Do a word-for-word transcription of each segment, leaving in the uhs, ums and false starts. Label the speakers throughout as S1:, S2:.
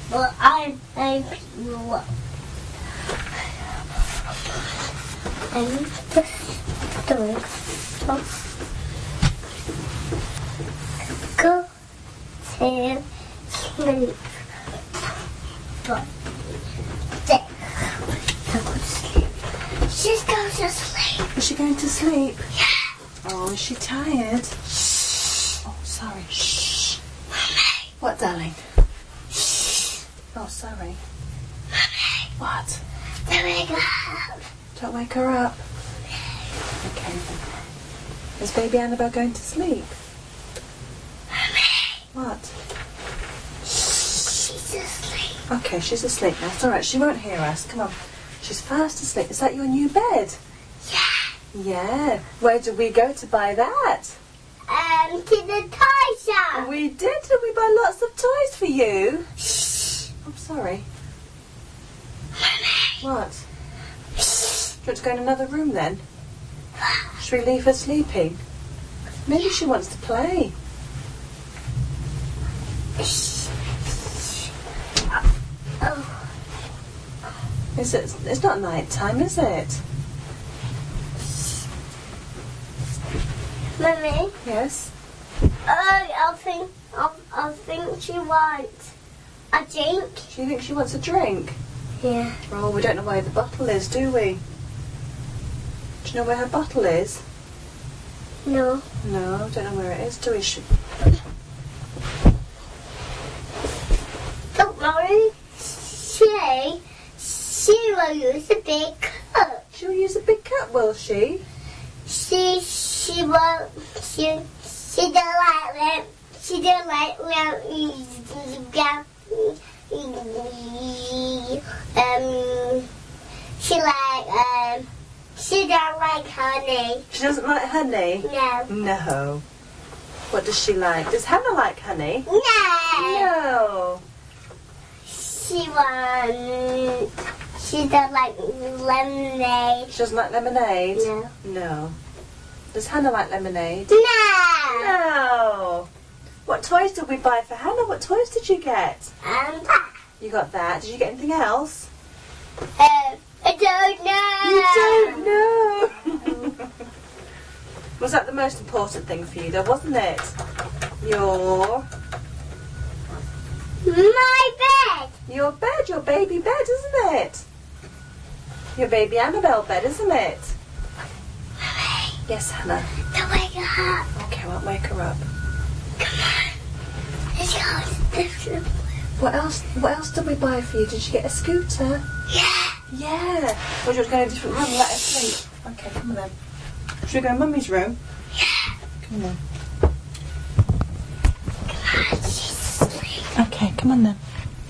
S1: But I think what I'm just doing. Go to sleep. But there. Go to sleep. She's going to sleep.
S2: Is she going to sleep?
S1: Yeah.
S2: Oh, is she tired?
S1: Shh.
S2: Oh, sorry.
S1: Shh. Mummy.
S2: What, darling?
S1: Shh.
S2: Oh, sorry.
S1: Mummy.
S2: What?
S1: Don't wake her up.
S2: Don't wake her up. Okay then. Is baby Annabelle going to sleep?
S1: Mummy.
S2: What?
S1: She's asleep.
S2: Okay, she's asleep now. It's alright, she won't hear us. Come on. She's fast asleep. Is that your new bed?
S1: Yeah.
S2: Yeah. Where did we go to buy that?
S1: Um, to the toy shop.
S2: We did. Did we buy lots of toys for you?
S1: Shh.
S2: I'm sorry.
S1: Mummy.
S2: What? Do you want to go in another room then? Should we leave her sleeping? Maybe she wants to play.
S1: Shh. Oh.
S2: Is it? It's not night time, is it?
S1: Mummy.
S2: Yes.
S1: Oh, I think I, I think she wants a drink.
S2: Do you think she wants a drink?
S1: Yeah.
S2: Oh, we don't know where the bottle is, do we? Do you know where her bottle is?
S1: No.
S2: No, don't know where it is, do we? She...
S1: Don't worry. She she will use a big cup.
S2: She'll use a big cup, will she?
S1: She she will she she don't like them. She don't like them. Um. She like um. She don't like honey.
S2: She doesn't like honey?
S1: No.
S2: No. What does she like? Does Hannah like honey?
S1: No.
S2: No.
S1: She wants. She don't like lemonade.
S2: She doesn't like lemonade?
S1: No.
S2: No. Does Hannah like lemonade?
S1: No.
S2: No. What toys did we buy for Hannah? What toys did you get?
S1: Um.
S2: You got that. Did you get anything else?
S1: Uh, I don't know.
S2: You don't know. Was that the most important thing for you though, wasn't it? Your...
S1: My bed.
S2: Your bed, your baby bed, isn't it? Your baby Annabelle bed, isn't it?
S1: Mummy,
S2: Yes, Hannah.
S1: don't wake her up.
S2: Okay, I won't wake her up.
S1: Come on. Let's go. Let's go.
S2: What else? What else did we buy for you? Did you get a scooter?
S1: Yeah.
S2: Yeah. Or do you want to go in a different room and let her sleep? Okay, come on then. Should we go in Mummy's room?
S1: Yeah.
S2: Come on then.
S1: Come on. She's asleep.
S2: Okay, come on then.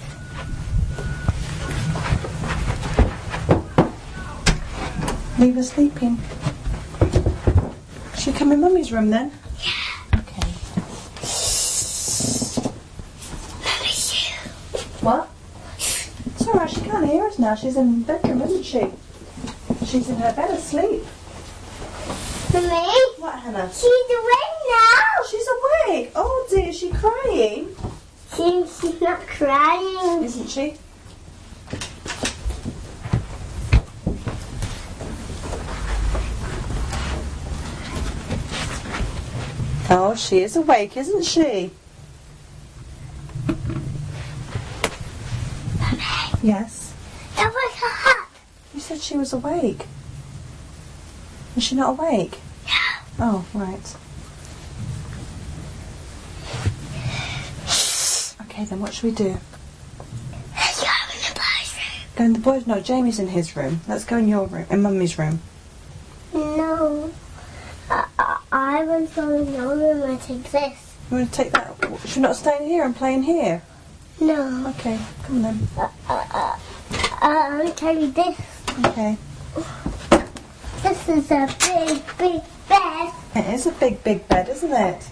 S2: Leave her sleeping. Should we come in Mummy's room then?
S1: Yeah.
S2: Okay.
S1: Mummy's you.
S2: What? It's alright, she can't hear us now. She's in the bedroom, isn't she? She's in her bed asleep.
S1: Mummy,
S2: What, Hannah?
S1: she's awake now.
S2: She's awake. Oh dear, is she crying?
S1: She, she's not crying.
S2: Isn't she? Oh, she is awake, isn't she?
S1: Mummy,
S2: Yes.
S1: don't wake her up.
S2: You said she was awake. Is she not awake?
S1: No.
S2: Oh, right. Okay, then what should we do?
S1: Let's go in the boys' room.
S2: Go in the boys' No, Jamie's in his room. Let's go in your room, in Mummy's room.
S1: No. I, I, I want to go in your room and take this.
S2: You want to take that? Should we not stay in here and play in here?
S1: No.
S2: Okay, come on then.
S1: Uh, uh, uh, I want to carry this.
S2: Okay.
S1: This is a big, big bed.
S2: It is a big, big bed, isn't it?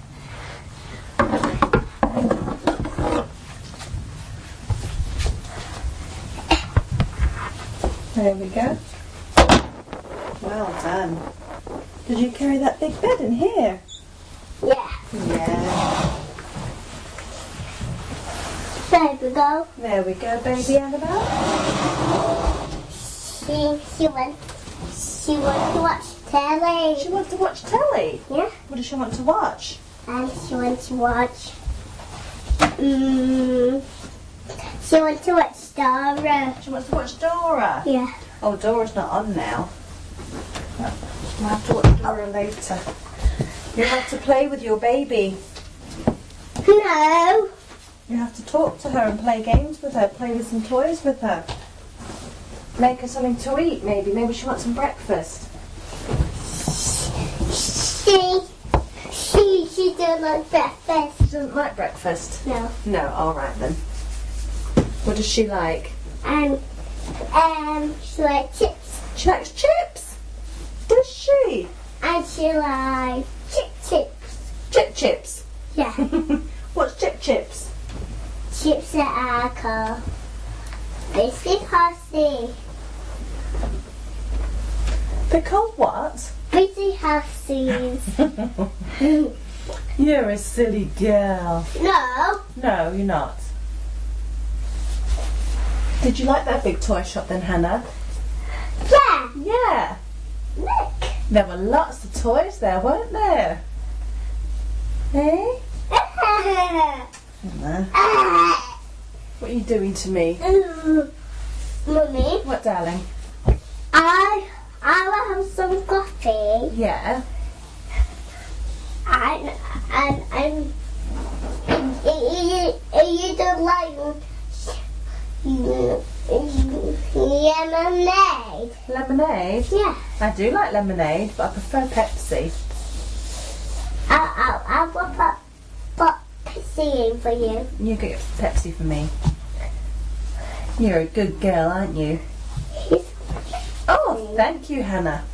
S2: There we go. Well done. Did you carry that big bed in here?
S1: Yeah.
S2: Yeah.
S1: So There we go.
S2: There we go, baby Annabelle.
S1: She, she went, she wants to watch telly.
S2: She wants to watch telly.
S1: Yeah.
S2: What does she want to watch?
S1: And she wants to watch, um, she wants to watch Dora.
S2: She wants to watch Dora.
S1: Yeah.
S2: Oh, Dora's not on now. We'll have to watch Dora later. You have to play with your baby.
S1: No.
S2: You have to talk to her and play games with her, play with some toys with her. Make her something to eat, maybe. Maybe she wants some breakfast.
S1: She, she, she doesn't like breakfast.
S2: She doesn't like breakfast?
S1: No.
S2: No, alright then. What does she like?
S1: And, um, she likes chips.
S2: She likes chips? Does she?
S1: And she likes chip chips.
S2: Chip chips?
S1: Yeah.
S2: What's chip chips?
S1: Chips that are called Biscuit Hussy.
S2: They're called what?
S1: Biscuit Hussies.
S2: You're a silly girl.
S1: No.
S2: No, you're not. Did you like that big toy shop then, Hannah?
S1: Yeah.
S2: Yeah.
S1: Look.
S2: There were lots of toys there, weren't there? Eh? Hannah,
S1: Ah.
S2: what are you doing to me?
S1: Mm. Mummy,
S2: What, darling?
S1: I I will have some coffee.
S2: Yeah.
S1: And and and you, you don't like lemonade.
S2: Lemonade?
S1: Yeah.
S2: I do like lemonade, but I prefer Pepsi.
S1: I I I will put put Pepsi in for you.
S2: You get Pepsi for me. You're a good girl, aren't you? Oh, thank you, Hannah.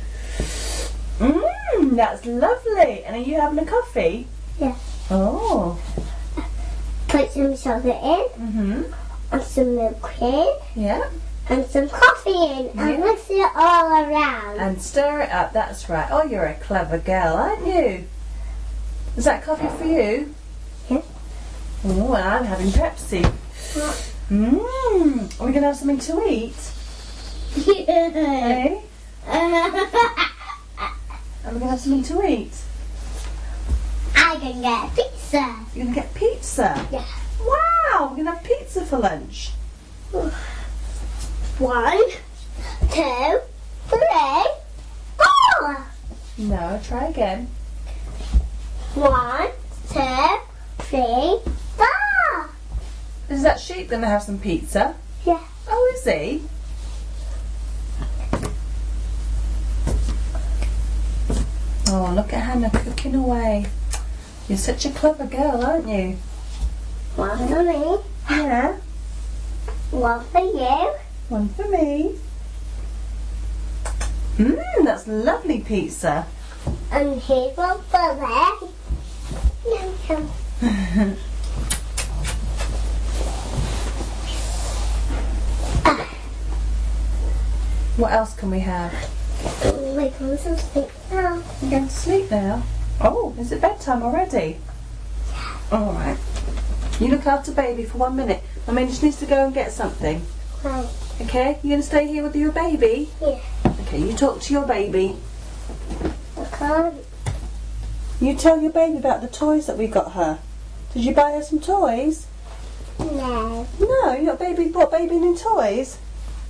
S2: Mmm, that's lovely. And are you having a coffee?
S1: Yeah.
S2: Oh.
S1: Put some sugar in
S2: Mm-hmm.
S1: and some milk in
S2: Yeah.
S1: and some coffee in and
S2: Yeah.
S1: mix it all around.
S2: And stir it up, that's right. Oh, you're a clever girl, aren't you? Is that coffee for you?
S1: Yeah.
S2: Oh, and I'm having Pepsi. Mmm. Are we going to have something to eat? Eh? Are we going to have something to eat?
S1: I can get pizza.
S2: You're going to get pizza?
S1: Yeah.
S2: Wow, we're going to have pizza for lunch.
S1: One, two, three, four.
S2: No, try again.
S1: One, two, three, four.
S2: Is that sheep going to have some pizza?
S1: Yeah.
S2: Oh, is he? Oh, look at Hannah cooking away. You're such a clever girl, aren't you?
S1: One for me.
S2: Yeah.
S1: One for you.
S2: One for me. Mmm, that's lovely pizza.
S1: And here's one for them. Yum, yum.
S2: What else can we have?
S1: We're going to sleep now.
S2: We're going to sleep now. Oh, is it bedtime already? All right. You look after baby for one minute. Mummy just needs to go and get something.
S1: Right.
S2: Okay? You going to stay here with your baby?
S1: Yeah.
S2: Okay, you talk to your baby.
S1: I can't.
S2: You tell your baby about the toys that we got her. Did you buy her some toys?
S1: No.
S2: No, your baby bought baby new toys.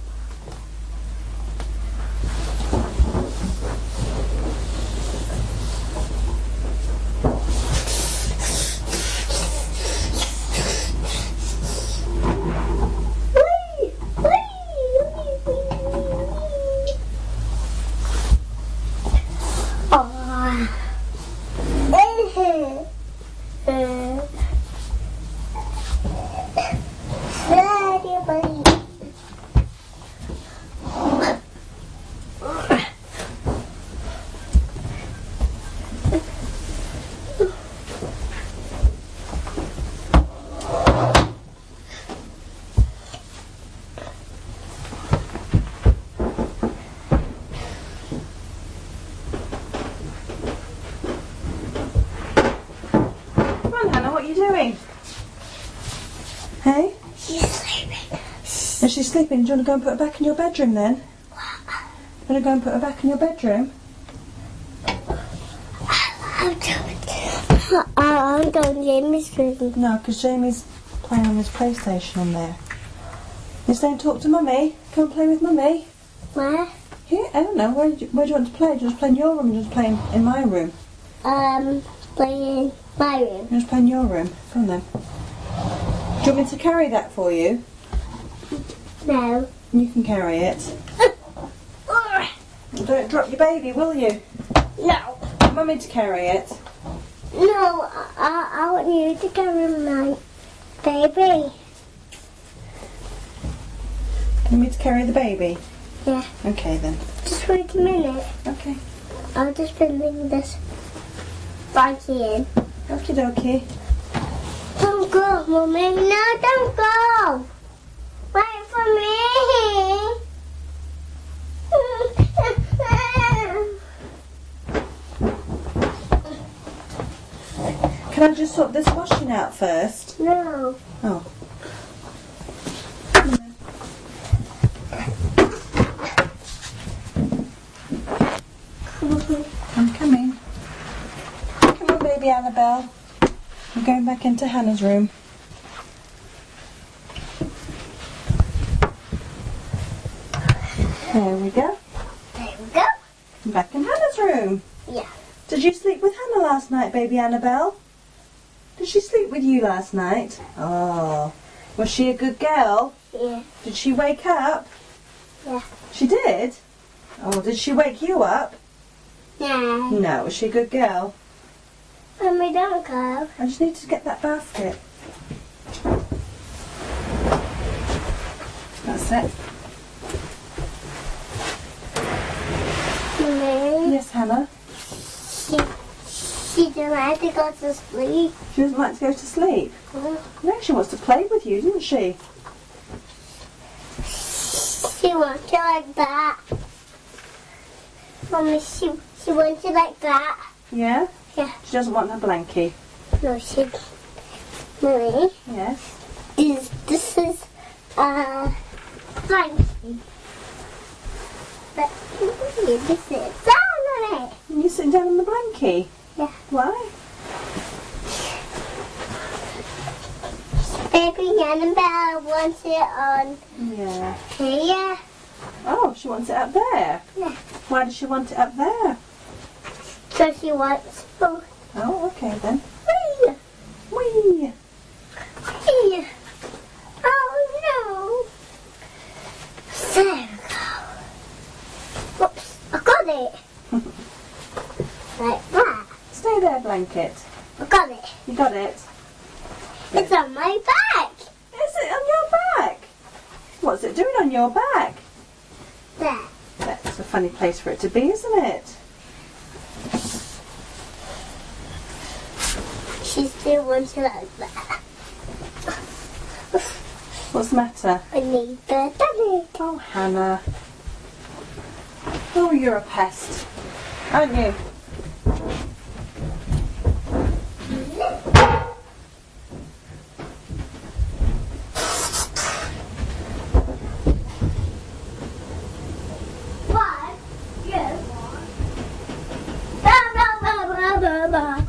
S1: Whee! Whee! Whee! Whee! Oh. Uh-huh. Uh. Daddy, buddy.
S2: Come on, Hannah, what are you doing? Hey?
S1: She's sleeping.
S2: Is she sleeping? Do you want to go and put her back in your bedroom then? Do you want to go and put her back in your bedroom?
S1: I'm going. I'm going Jamie's room.
S2: No, because Jamie's playing on his PlayStation in there. You stay and talk to Mummy? Come and play with Mummy?
S1: Where?
S2: Here? I don't know. Where do, you, where do you want to play? Do you want to play in your room or do you want to play in, in my room?
S1: Um, playing my room.
S2: You just play in your room. Come on then. Do you want me to carry that for you?
S1: No.
S2: You can carry it. Don't drop your baby, will you?
S1: No.
S2: Want me to carry it?
S1: No, I, I want you to carry my baby.
S2: You want me to carry the baby?
S1: Yeah.
S2: Okay then.
S1: Just wait a minute.
S2: Okay.
S1: I'll just bring this baggie in.
S2: Okie dokie.
S1: Don't go, Mummy. No, don't go. Wait for me.
S2: Can I just sort this washing out first?
S1: No.
S2: Oh. I'm coming. Come on, baby Annabelle. I'm going back into Hannah's room. There we go.
S1: There we go.
S2: I'm back in Hannah's room.
S1: Yeah.
S2: Did you sleep with Hannah last night, baby Annabelle? Did she sleep with you last night? Oh. Was she a good girl?
S1: Yeah.
S2: Did she wake up?
S1: Yeah.
S2: She did? Oh, did she wake you up?
S1: No.
S2: No. Was she a good girl?
S1: Mummy, don't go.
S2: I just need to get that basket. That's it.
S1: Mummy.
S2: Yes, Hannah.
S1: She, she doesn't like to go to sleep.
S2: She doesn't like to go to sleep.
S1: Mm.
S2: No, she wants to play with you, doesn't she?
S1: She wants it like that. Mummy, she, she wants it like that.
S2: Yeah?
S1: Yeah.
S2: She doesn't want her blankie.
S1: No, she... Mummy,
S2: Yes.
S1: this, this is a blankie. But this is down on it.
S2: And you're sitting down on the blankie?
S1: Yeah.
S2: Why?
S1: Baby Annabelle wants it on
S2: Yeah.
S1: here.
S2: Oh, she wants it up there.
S1: Yeah.
S2: Why does she want it up there?
S1: So she wants both.
S2: Oh, okay then.
S1: Whee!
S2: Whee!
S1: Whee! Oh no! There we go. Whoops, I got it. Like that.
S2: Stay there, blanket.
S1: I got it.
S2: You got it?
S1: It's on my back.
S2: Is it on your back? What's it doing on your back?
S1: There.
S2: That's a funny place for it to be, isn't it?
S1: She still wants it like that.
S2: What's the matter?
S1: I need the daddy.
S2: Oh, Hannah. Oh, you're a pest, aren't you?
S1: One, two, ba, ba, ba, ba, ba, ba.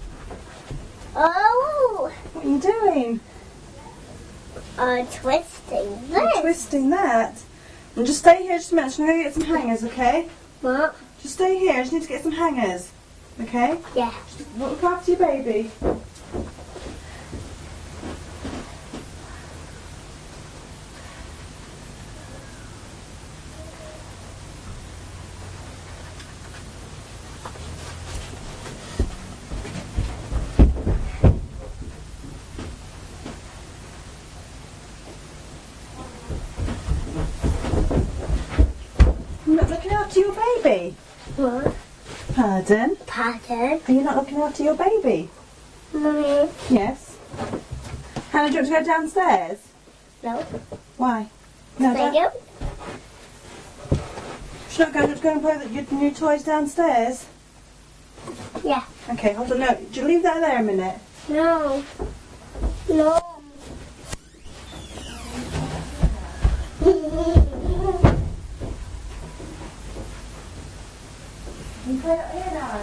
S1: Oh,
S2: What are you doing?
S1: I'm twisting
S2: You're
S1: this.
S2: twisting that. And just stay here just a minute. I'm going to get some hangers, okay?
S1: What?
S2: Just stay here. I just need to get some hangers. Okay?
S1: Yeah.
S2: Look after your baby. You're not looking after your baby.
S1: What?
S2: Pardon?
S1: Pardon?
S2: Are you not looking after your baby?
S1: Mummy?
S2: Yes. Hannah, do you want to go downstairs?
S1: No.
S2: Why? No,
S1: Thank
S2: don't.
S1: you.
S2: Should not go, just go and play with your new toys downstairs.
S1: Yeah.
S2: Okay, hold on. No, do you leave that there a minute?
S1: No. No.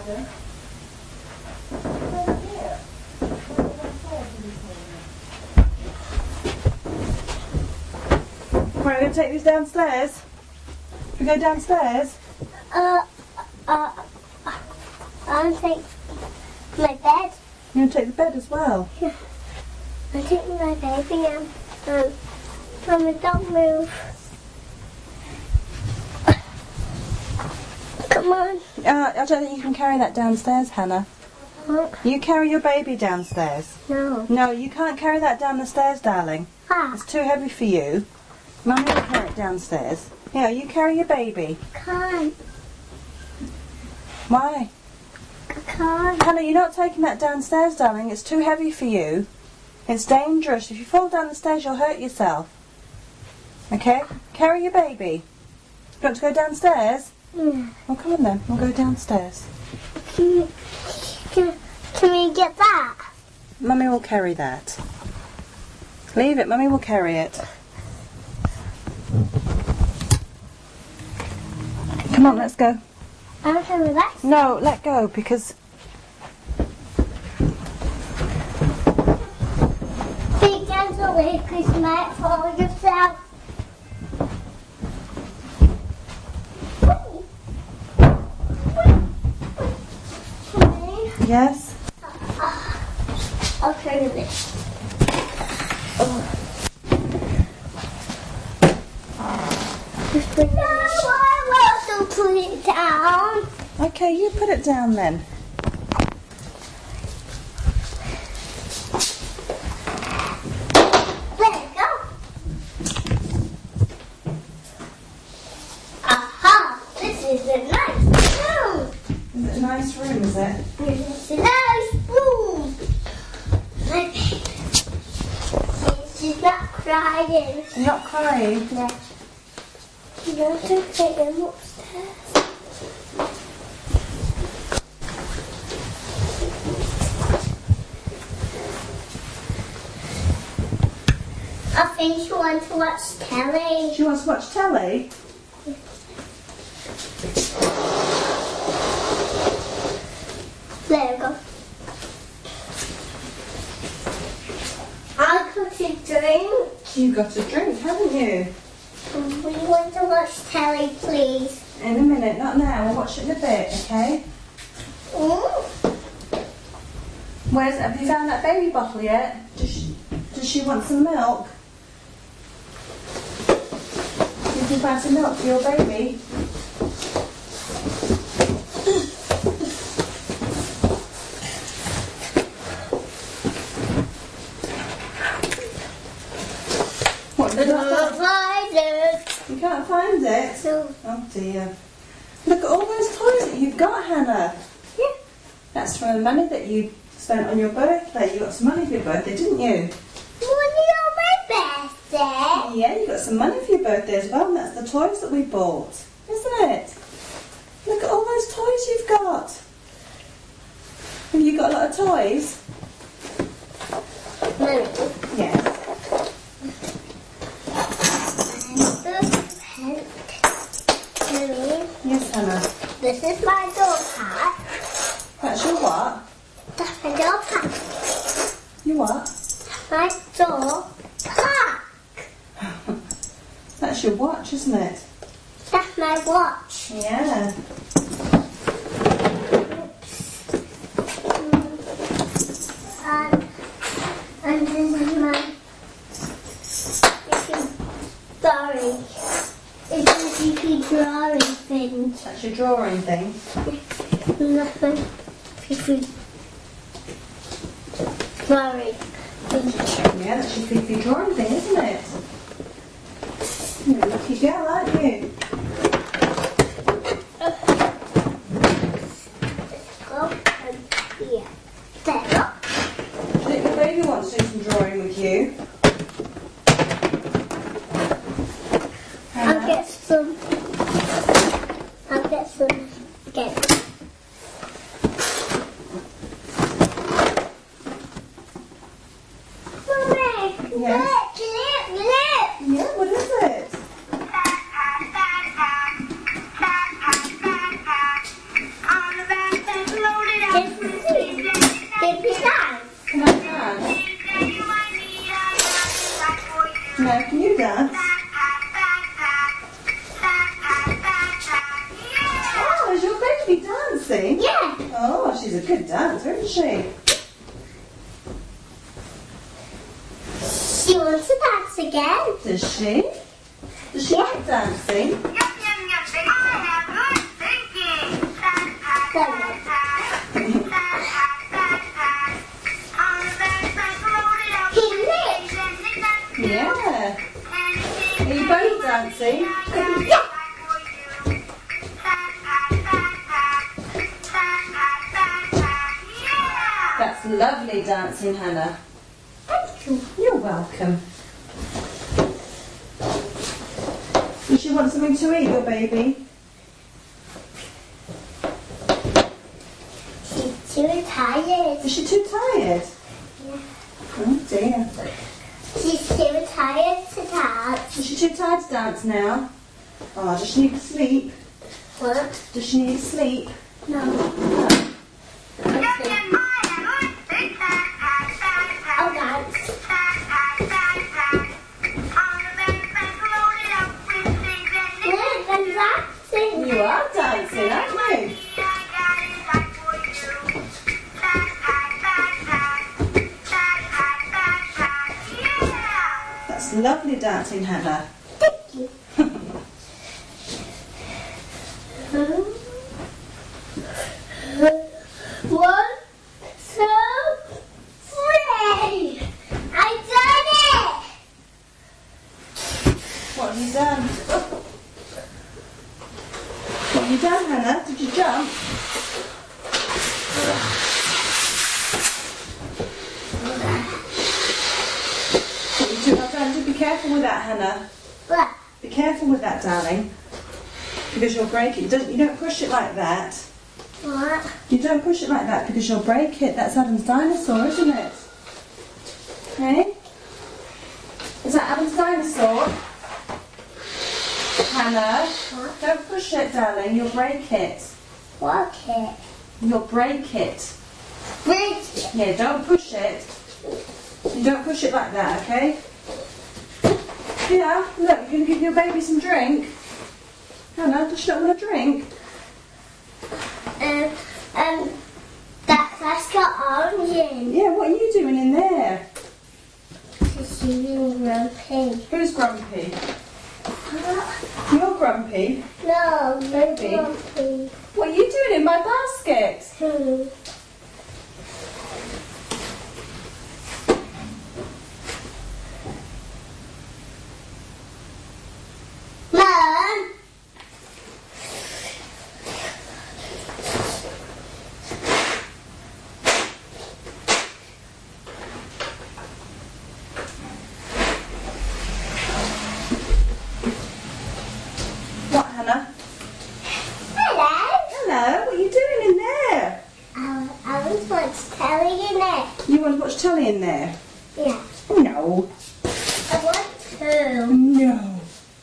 S2: Adam. Right, we're going to take these downstairs. We go downstairs.
S1: Uh, uh, I'll take my bed.
S2: You're going to take the bed as well.
S1: Yeah. I'll take my baby and um, Mummy, don't move. Come on.
S2: Uh, I don't think you can carry that downstairs, Hannah.
S1: What?
S2: You carry your baby downstairs.
S1: No.
S2: No, you can't carry that down the stairs, darling.
S1: Ah,
S2: It's too heavy for you. Mummy will carry it downstairs. Yeah, you carry your baby.
S1: can't.
S2: Why?
S1: I can't.
S2: Hannah, you're not taking that downstairs, darling. It's too heavy for you. It's dangerous. If you fall down the stairs, you'll hurt yourself. Okay? Carry your baby. You want to go downstairs?
S1: Yeah.
S2: Well, come on then. We'll go downstairs.
S1: Can, can, can we get that?
S2: Mummy will carry that. Leave it. Mummy will carry it. Come on, let's go.
S1: I don't have that.
S2: No, let go because...
S1: Be gentle with it because you might fall yourself.
S2: Yes?
S1: I'll turn this. Just bring it. No, I will also put it down.
S2: Okay, you put it down then.
S1: There you go. Aha! This is a nice room.
S2: Is it a nice room, is it?
S1: This is a nice room. My baby. She's not crying.
S2: You're not crying?
S1: Yeah. You want to take them upstairs? I think she wants to watch telly.
S2: She wants to watch telly?
S1: There you go. I got a drink.
S2: You've got a drink, haven't you?
S1: We want to watch telly, please.
S2: In a minute, not now. We'll watch it in a bit, okay?
S1: Mm.
S2: Where's, have you found that baby bottle yet? Does she, does she want some milk? You can find some milk for your baby. What,
S1: I
S2: did
S1: don't
S2: I
S1: find it.
S2: You can't find it?
S1: So,
S2: Oh dear. Look at all those toys that you've got, Hannah.
S1: yeah.
S2: That's from the money that you spent on your birthday. You got some money for your birthday, didn't you?
S1: Money on my birthday.
S2: Yeah, you got some money for your birthday as well, and that's the toys that we bought, isn't it? Look at all those toys you've got. Have you got a lot of toys?
S1: Money.
S2: Yes. Yes, Hannah.
S1: This is my door pack.
S2: That's your what?
S1: That's my door pack.
S2: Your what?
S1: My door pack.
S2: That's your watch, isn't it?
S1: That's my watch.
S2: Yeah.
S1: And, and this is my drawing. It's a G P drawing thing.
S2: That's your drawing thing.
S1: Nothing. Fifi drawing thing.
S2: Yeah, that's your Fifi drawing thing, isn't it? You're a lucky girl, aren't you?
S1: Go and here. There you go.
S2: I think your baby wants to do some drawing with you.
S1: I'll get some. I'll get some again. Mommy,
S2: Yes.
S1: look, look, look.
S2: Yeah, what is it?
S1: On the back of
S2: now. Can you dance? Oh, is your baby dancing?
S1: Yeah.
S2: Oh, she's a good dancer, isn't she?
S1: She wants to dance again.
S2: Does she? Does she like dancing? Yeah. Are you both dancing?
S1: Yeah.
S2: That's lovely dancing, Hannah.
S1: Thank you.
S2: You're welcome. Does she want something to eat, your baby?
S1: She's too tired.
S2: Is she too tired?
S1: Yeah.
S2: Oh dear.
S1: She's too tired to dance.
S2: Is she too tired to dance now? Oh, does she need to sleep?
S1: What?
S2: Does she need to sleep?
S1: No.
S2: No.
S1: I'll dance. Look, I'm dancing.
S2: You are dancing, aren't you? That's lovely dancing, Hannah.
S1: Thank you. One, two, three. I done it.
S2: What have you done? What have you done, Hannah? Did you jump? What you do, my friend, be careful with that, Hannah.
S1: What?
S2: Be careful with that, darling. Because you'll break it. You don't, you don't push it like that.
S1: What?
S2: You don't push it like that because you'll break it. That's Adam's dinosaur, isn't it? Hey? Is that Adam's dinosaur? Hannah?
S1: What?
S2: Don't push it, darling. You'll break it.
S1: Walk it.
S2: You'll break it.
S1: Break it.
S2: Yeah, don't push it. You don't push it like that, okay? Yeah, look, you're going to give your baby some drink. Hannah, does she not want a drink?
S1: Um, um, that, that's got orange in.
S2: Yeah, what are you doing in there?
S1: She's eating grumpy.
S2: Who's grumpy? You're grumpy.
S1: No, no
S2: Baby.
S1: grumpy.
S2: What are you doing in my basket?
S1: Hmm. Mom.
S2: What, Hannah?
S1: Hello.
S2: Hello, what are you doing in there?
S1: I, I was once telling you that.
S2: You want to watch telly in there?
S1: Yeah.
S2: No.
S1: I want to.
S2: No.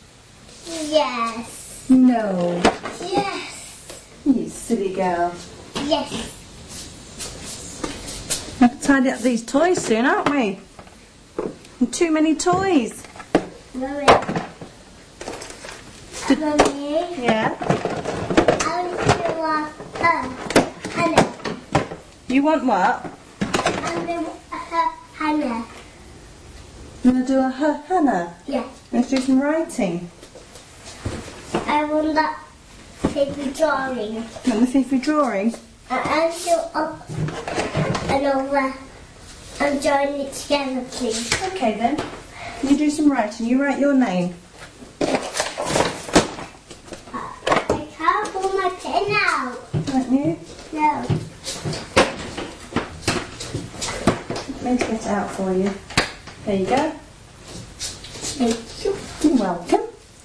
S1: Yes.
S2: No.
S1: Yes.
S2: You silly girl.
S1: Yes.
S2: We have to tidy up these toys soon, aren't we? And too many toys.
S1: Mommy. Mommy.
S2: Yeah?
S1: I want to walk uh, Hannah.
S2: You want what?
S1: I'm going to uh, Hannah.
S2: You want to do a ha- Hannah?
S1: Yeah.
S2: Let's do some writing.
S1: I want that paper drawing.
S2: You want the Fifi drawing?
S1: And I'll do up and over and join it together, please.
S2: Okay then. You do some writing. You write your name.
S1: I can't pull my pen out.
S2: Don't you?
S1: No.
S2: Let me get it out for you. There you go.
S1: Thank you.
S2: You're welcome.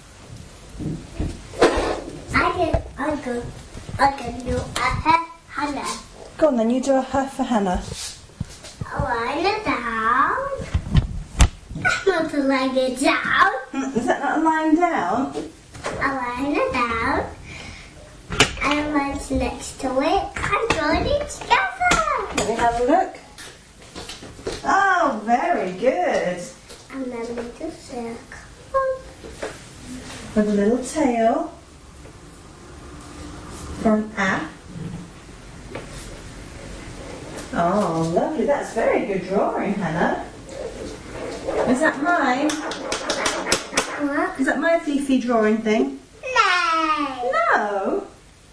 S1: I can, I can, I can do a Hannah.
S2: Go on then, you do a ha for Hannah.
S1: Lying down. I'm not lying it down.
S2: Mm, Is that not lying down?
S1: I'm lying it down. And mine's next to it. I'm joining it together.
S2: Let me have a look. Oh, very good.
S1: And then little circle.
S2: With a little tail for an A. Oh, lovely. That's very good drawing, Hannah. Is that mine?
S1: What?
S2: Is that my Fifi drawing thing?
S1: No.
S2: No.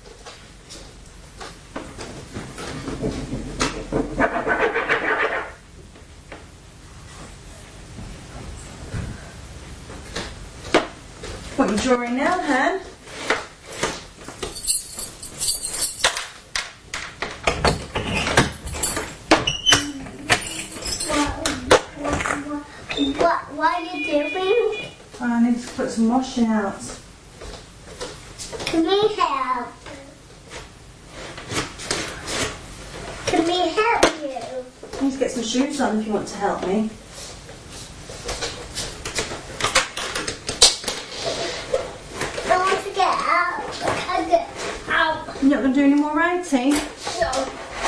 S2: What are you drawing now, Han?
S1: What, what are you doing?
S2: Oh, I need to put some washing out.
S1: Can we help? Can we help you?
S2: I need to get some shoes on if you want to help me.
S1: I want to get out. I can't get out.
S2: You're not going to do any more writing?
S1: No.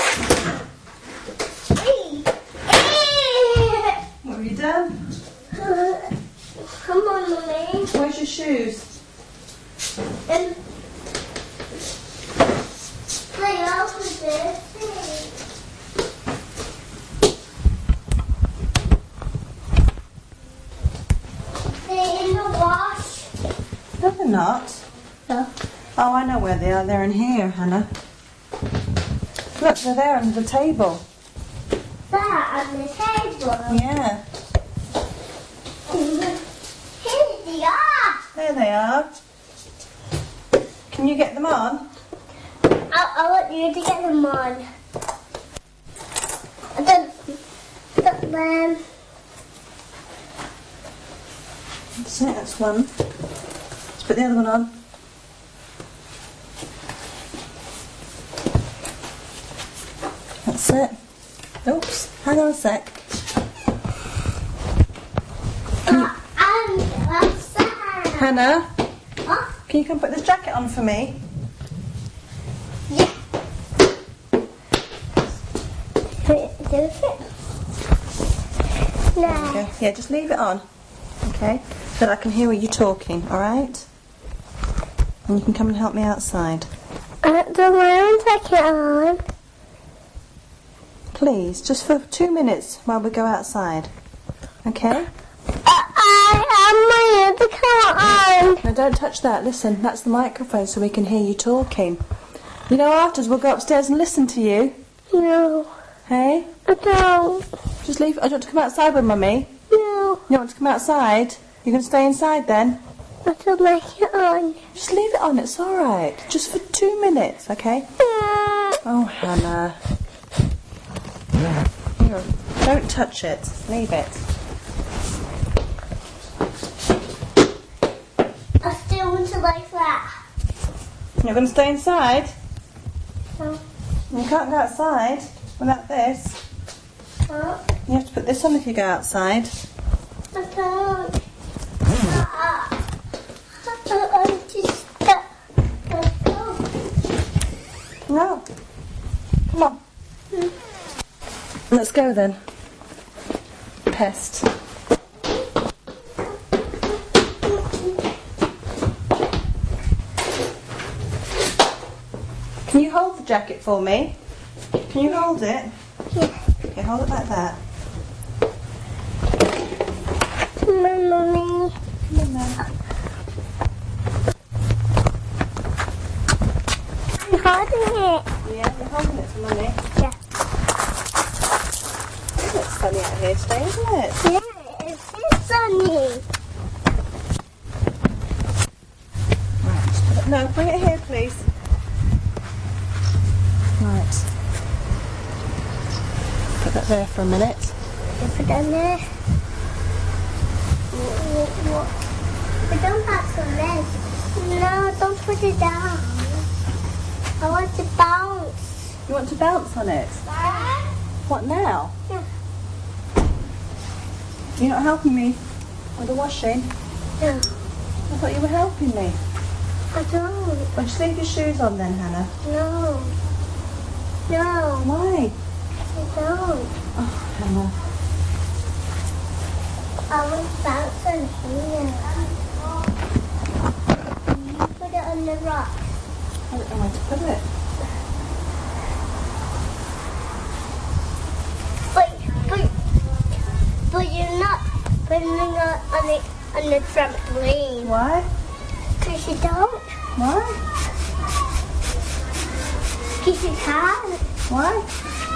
S2: What have you done?
S1: Come on, Mummy.
S2: Where's your shoes?
S1: And play off with this. They're in the wash.
S2: No, they're not.
S1: No.
S2: Oh, I know where they are. They're in here, Hannah. Look, they're there under the table.
S1: That on the table.
S2: Yeah.
S1: Here they are.
S2: There they are. Can you get them on?
S1: I, I want you to get them on. And then put them.
S2: That's it, that's one. Let's put the other one on. That's it. Oops, hang on a sec.
S1: Uh, and that's that.
S2: Hannah,
S1: Oh,
S2: can you come put this jacket on for me?
S1: yeah. Do it. No.
S2: Okay. Yeah, just leave it on. Okay? So that I can hear you talking, alright? And you can come and help me outside.
S1: I don't want to take it on.
S2: Please, just for two minutes while we go outside. Okay?
S1: I am to come on.
S2: Now don't touch that. Listen, that's the microphone so we can hear you talking. You know, afterwards we'll go upstairs and listen to you.
S1: No,
S2: Hey?
S1: I don't.
S2: Just leave. I want to come outside with Mummy.
S1: No,
S2: You want to come outside? You can stay inside then?
S1: I don't like it on.
S2: Just leave it on. It's all right. Just for two minutes, okay?
S1: Uh,
S2: Oh, Hannah. Here, don't touch it. Leave it.
S1: I still want to like that.
S2: You're going to stay inside?
S1: No.
S2: You can't go outside without this.
S1: Uh,
S2: You have to put this on if you go outside.
S1: I don't. Uh, I just. Uh, uh,
S2: No. Come on. Let's go then. Pest. Can you hold the jacket for me? Can you hold it?
S1: yeah.
S2: Okay, hold it like that.
S1: Come on, Mummy.
S2: Come on then.
S1: I'm holding it.
S2: Yeah, you're holding it for Mummy.
S1: Yeah.
S2: It's sunny out here today, isn't it?
S1: Yeah, it's sunny.
S2: Right, just put it, no, bring it here, please. Right. Put that there for a minute.
S1: Put it down there. What? But don't pass the leg. No, don't put it down. I want to bounce.
S2: You want to bounce on it? What now?
S1: Yeah.
S2: You're not helping me with the washing?
S1: No,
S2: I thought you were helping me.
S1: I don't.
S2: Well, just leave your shoes on then, Hannah.
S1: No. No,
S2: Why?
S1: I don't.
S2: Oh, Hannah.
S1: I want to bounce on here. You put it on the rock.
S2: I don't know where to put it.
S1: But, but, but you're not putting it on the, on the trampoline.
S2: Why?
S1: Because you don't.
S2: Why?
S1: Because you can't.
S2: Why?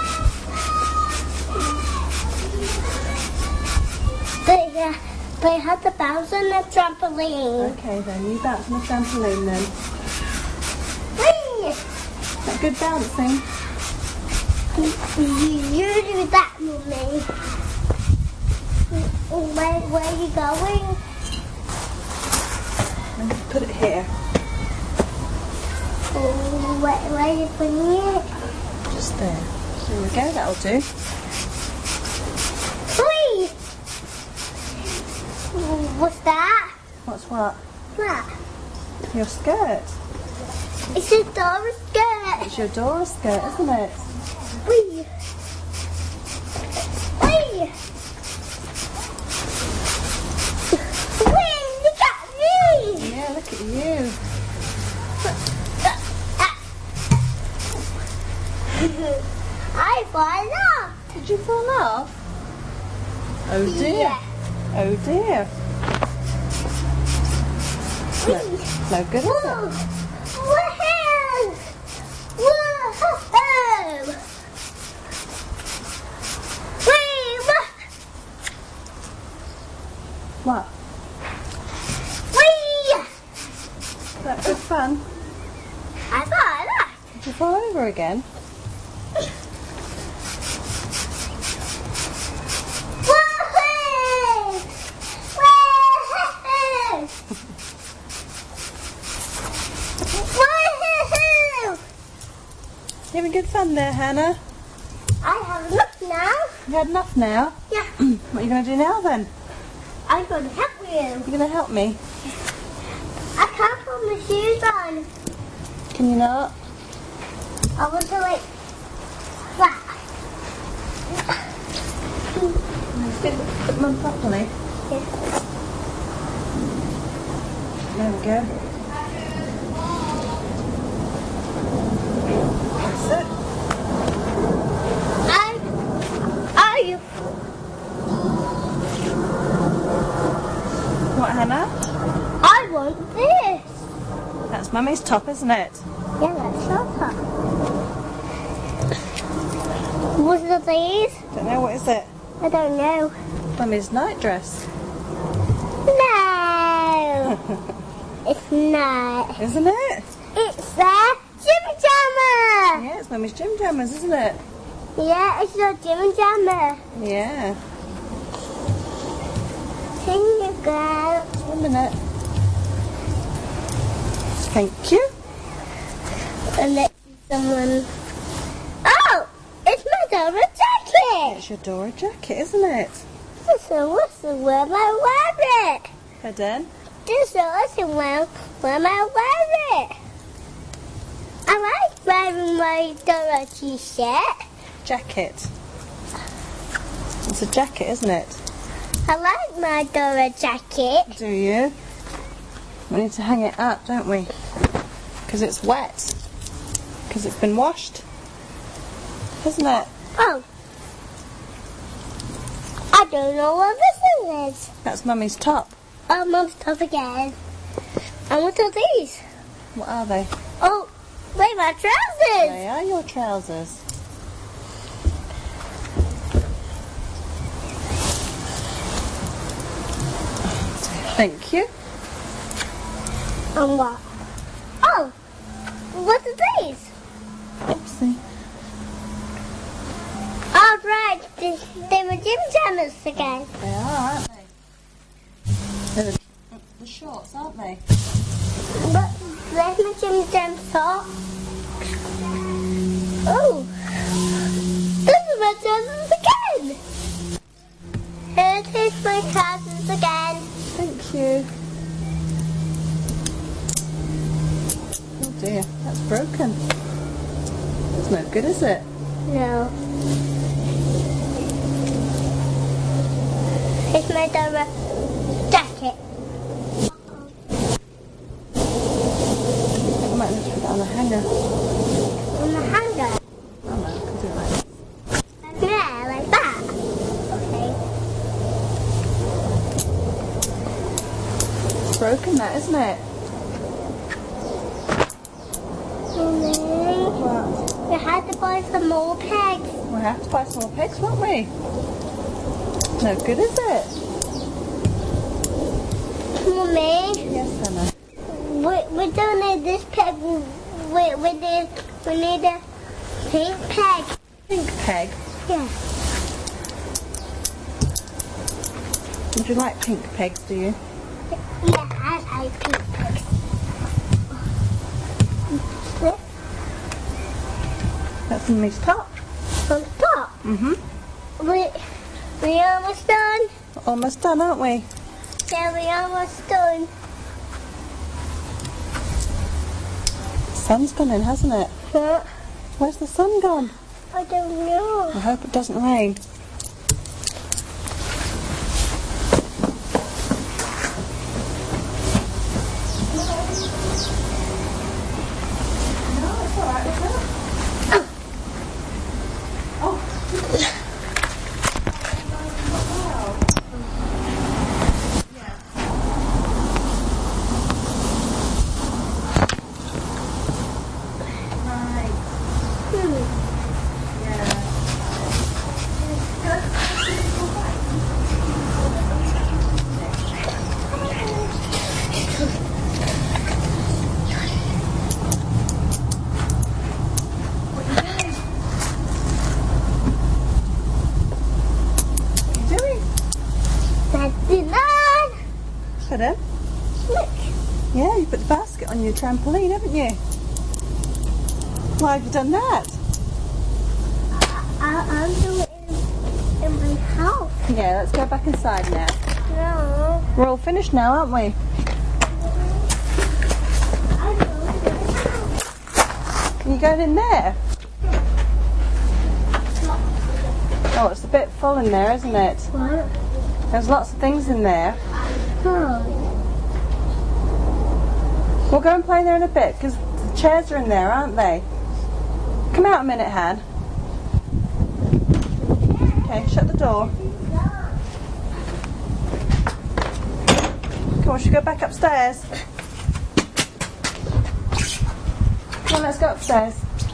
S1: But, yeah, but you have to bounce on the trampoline.
S2: Okay then, you bounce on the trampoline then.
S1: Whee!
S2: Is that good bouncing?
S1: You, you do that, Mummy. Where, where are you going?
S2: I'm going to put it here.
S1: Where, where are you putting it?
S2: Just there. There we go, that'll do.
S1: Whee! What's that?
S2: What's what?
S1: What?
S2: Your skirt.
S1: It's a Dora skirt.
S2: It's your Dora skirt, isn't it?
S1: Whee! Whee! Whee! Look at me!
S2: Yeah, look at you.
S1: I fall off.
S2: Did you fall off? Oh dear.
S1: Yeah.
S2: Oh dear. No, no good, is
S1: Whoa!
S2: it?
S1: Whoa! Whoa! Whee!
S2: What?
S1: Whee!
S2: Is that good fun?
S1: I thought that.
S2: Did you fall over again?
S1: Whoa! Whoa! Whoa!
S2: You having good fun there, Hannah?
S1: I have enough now.
S2: You had enough now?
S1: Yeah.
S2: What are you going to do now then?
S1: I'm going to help you.
S2: You're going to help me?
S1: I can't put my shoes on.
S2: Can you not?
S1: I want to like that.
S2: Put them on properly. There we go. That's it.
S1: I, I,
S2: What, Hannah?
S1: I want this.
S2: That's Mummy's top, isn't it?
S1: Yeah, that's your top. What's the these?
S2: Don't know, what is it?
S1: I don't know.
S2: Mummy's night dress.
S1: No, it's not.
S2: Isn't it?
S1: It's a gym jammer.
S2: Yeah, it's Mummy's gym jammers, isn't it?
S1: Yeah, it's a gym jammer.
S2: Yeah.
S1: Here you go.
S2: Just one minute. Thank you.
S1: And let's see someone. Oh, it's my Dora jacket.
S2: It's your Dora jacket, isn't it?
S1: So what's the where am I wear it?
S2: Pardon?
S1: Just so listen, where where am I wear it? I like wearing my Dora t-shirt.
S2: Jacket. It's a jacket, isn't it?
S1: I like my Dora jacket.
S2: Do you? We need to hang it up, don't we? Because it's wet. Because it's been washed. Isn't it?
S1: Oh. I don't know what this is.
S2: That's Mummy's top.
S1: Oh, Mum's top again. And what are these?
S2: What are they?
S1: Oh, wait, my trousers.
S2: They are your trousers. Thank you.
S1: And what? Oh, what are these?
S2: Oopsie.
S1: Oh, right, they, they were gym jammers again.
S2: They are, aren't they? They're the, the shorts, aren't they?
S1: But there's my gym jam socks. Oh, this is my trousers again. Here is my trousers again.
S2: Thank you. Oh dear, that's broken. It's no good, is it?
S1: No. It's made of a jacket.
S2: I might have to put it on a hanger.
S1: On the hanger?
S2: Oh no, I can do it like this.
S1: Yeah, like that. Okay.
S2: It's broken that, isn't it?
S1: Mommy,
S2: What?
S1: we had to buy some more pegs.
S2: We'll have to buy some more pigs, won't we? No good, is it?
S1: Mommy,
S2: Yes, Hannah.
S1: we, we don't need this peg. We, we, need, we need a pink peg.
S2: Pink peg.
S1: Yeah.
S2: Would you like pink pegs, do you?
S1: Yeah, I like pink pegs.
S2: That's in Miss Top.
S1: On top.
S2: Mm-hmm.
S1: We, we almost done.
S2: Almost done, aren't we?
S1: Yeah, we almost done.
S2: The sun's gone in, hasn't it?
S1: Huh?
S2: Where's the sun gone?
S1: I don't know.
S2: I hope it doesn't rain. Put it.
S1: Look.
S2: Yeah, you put the basket on your trampoline, haven't you? Why have you done that?
S1: I, I'm doing it in, in my house.
S2: Yeah, let's go back inside now.
S1: No.
S2: We're all finished now, aren't we?
S1: I'm doing it in my house.
S2: Can you go in there? Oh, it's a bit full in there, isn't it?
S1: What?
S2: There's lots of things in there.
S1: Oh.
S2: We'll go and play there in a bit, because the chairs are in there, aren't they? Come out a minute, Han. Okay, shut the door. Come on, should we go back upstairs? Come on, let's go upstairs.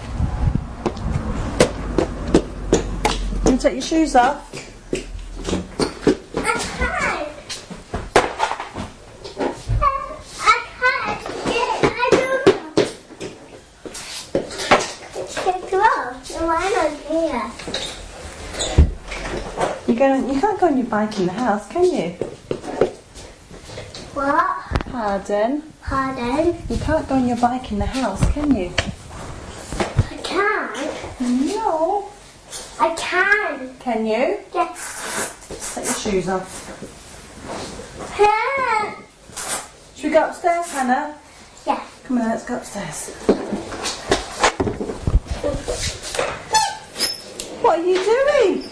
S2: You can take your shoes off.
S1: I can't. I can't. Yeah, I don't know. It's closed. Why not here?
S2: You going? You can't go on your bike in the house, can you?
S1: What?
S2: Pardon?
S1: Pardon?
S2: You can't go on your bike in the house, can you?
S1: I can't.
S2: No.
S1: I can.
S2: Can you?
S1: Yes.
S2: Take your shoes off.
S1: Huh?
S2: Should we go upstairs, Hannah?
S1: Yeah.
S2: Come on, let's go upstairs. What are you doing?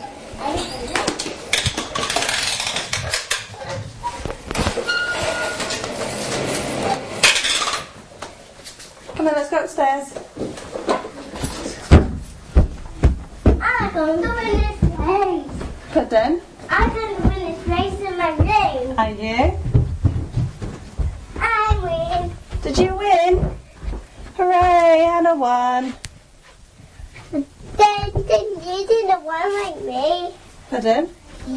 S2: Come on, let's go upstairs.
S1: I'm going to win this race.
S2: Pardon?
S1: I'm going to win this race in my game.
S2: Are you?
S1: I win.
S2: Did you win? Hooray, Hannah won.
S1: Then, then you didn't want like me.
S2: Pardon?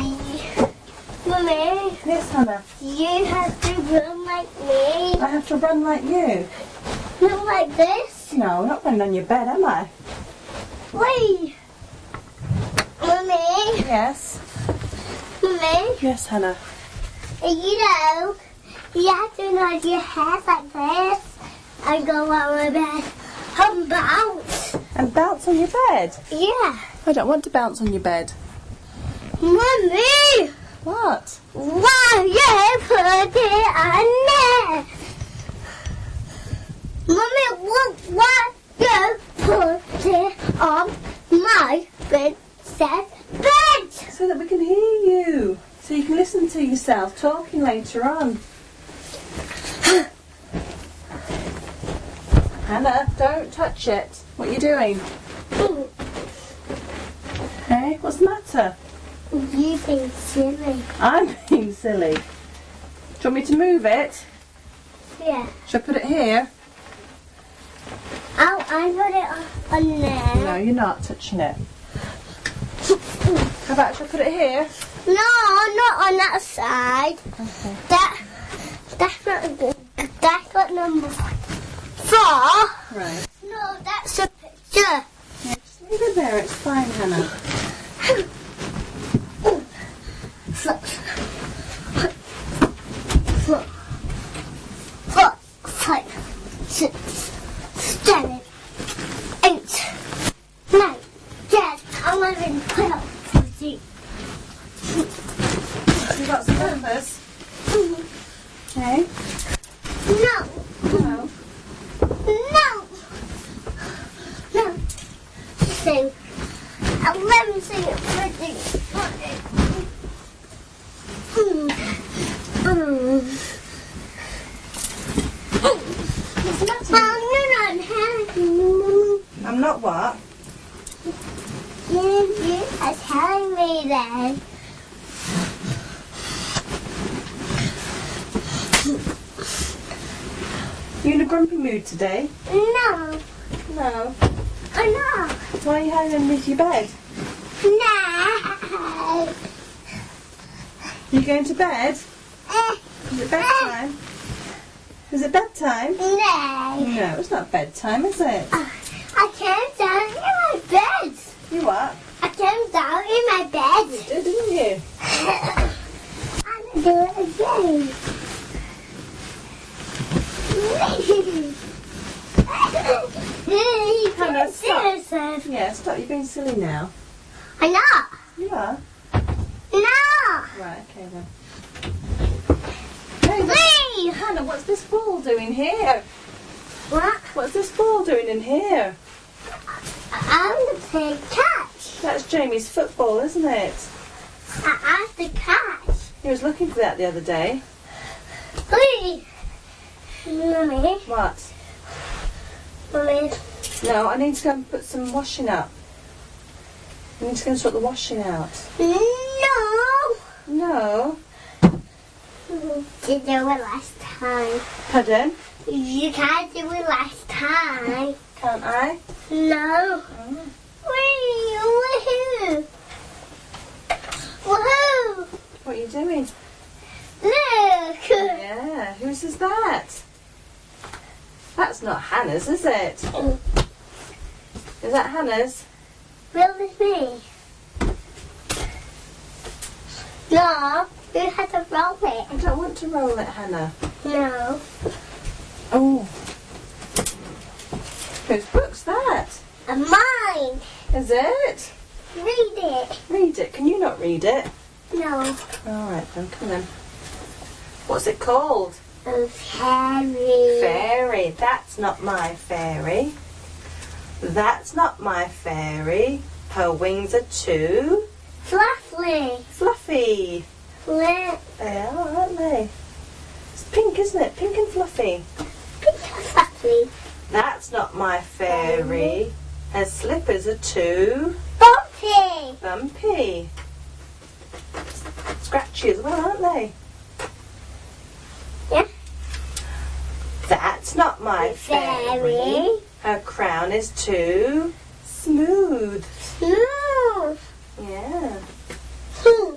S1: Mommy,
S2: Yes, Hannah.
S1: you have to run like me.
S2: I have to run like you.
S1: Not like this.
S2: No, I'm not running on your bed, am I?
S1: Wait. Mommy,
S2: Yes.
S1: Mommy,
S2: Yes, Hannah.
S1: you know, you have to nod your head like this and go on my bed and bounce.
S2: And bounce on your bed?
S1: Yeah.
S2: I don't want to bounce on your bed.
S1: Mommy,
S2: What?
S1: why you put it on there? Mommy, what, why you put it on my princess bed?
S2: So that we can hear you. So you can listen yourself talking later on. Hannah, don't touch it. What are you doing? Hey, what's the matter?
S1: You've been silly.
S2: I'm being silly. Do you want me to move it?
S1: Yeah.
S2: Shall I put it here?
S1: Oh, I put it on there.
S2: No, you're not touching it. How about, shall I put it here?
S1: No, not on that side.
S2: Okay.
S1: That, that's not good. That's got number four.
S2: Right.
S1: No, that's a picture.
S2: Yeah, just leave it there, it's fine, Hannah.
S1: Foot. Foot. Four, five, six, seven, eight, nine, ten, eleven, twelve, thirteen.
S2: You got some numbers? Okay.
S1: No.
S2: No.
S1: No. No. Sing. Let me sing it for you. Mm. Mm. Mom, you're not happy.
S2: I'm not what?
S1: You, you are telling me that.
S2: You in a grumpy mood today?
S1: No.
S2: No.
S1: Oh, no.
S2: Why are you hiding underneath your bed?
S1: No.
S2: You going to bed?
S1: Eh,
S2: Is it bedtime? Is it bedtime?
S1: No.
S2: No, it's not bedtime, is it?
S1: I came down in my bed.
S2: You what?
S1: I came down in my bed.
S2: You did, didn't you?
S1: I'm gonna do it again.
S2: Hannah, stop.
S1: stop.
S2: Yeah, stop. You're being silly now.
S1: I'm not.
S2: You are?
S1: No.
S2: Right, okay then. Hey, look.
S1: Leave.
S2: Hannah, what's this ball doing here?
S1: What?
S2: What's this ball doing in here?
S1: I'm gonna play catch.
S2: That's Jamie's football, isn't it?
S1: I asked the catch.
S2: He was looking for that the other day.
S1: Please. Mummy.
S2: What?
S1: Mummy.
S2: No, I need to go and put some washing up. I need to go and sort the washing out.
S1: No.
S2: No.
S1: You do it last time.
S2: Pardon?
S1: You can't do it last time.
S2: Can't I?
S1: No.
S2: Oh.
S1: Wee, woohoo. Woohoo.
S2: What are you doing?
S1: Look.
S2: Yeah, whose is that? That's not Hannah's, is it? Is that Hannah's?
S1: Will with me. No, you have to roll it.
S2: I don't want to roll it, Hannah.
S1: No.
S2: Oh. Whose book's that?
S1: A mine.
S2: Is it?
S1: Read it.
S2: Read it. Can you not read it?
S1: No.
S2: Alright then, come on. What's it called?
S1: A fairy.
S2: Fairy. That's not my fairy. That's not my fairy. Her wings are too
S1: Fluffy.
S2: fluffy.
S1: Flip.
S2: They are, aren't they? It's pink, isn't it? Pink and fluffy.
S1: Fluffy.
S2: That's not my fairy. Her slippers are too
S1: Bumpy.
S2: bumpy. Scratchy as well, aren't they?
S1: Yeah.
S2: That's not my fairy.
S1: Fairy.
S2: Her crown is too smooth.
S1: Smooth.
S2: Yeah.
S1: Hmm.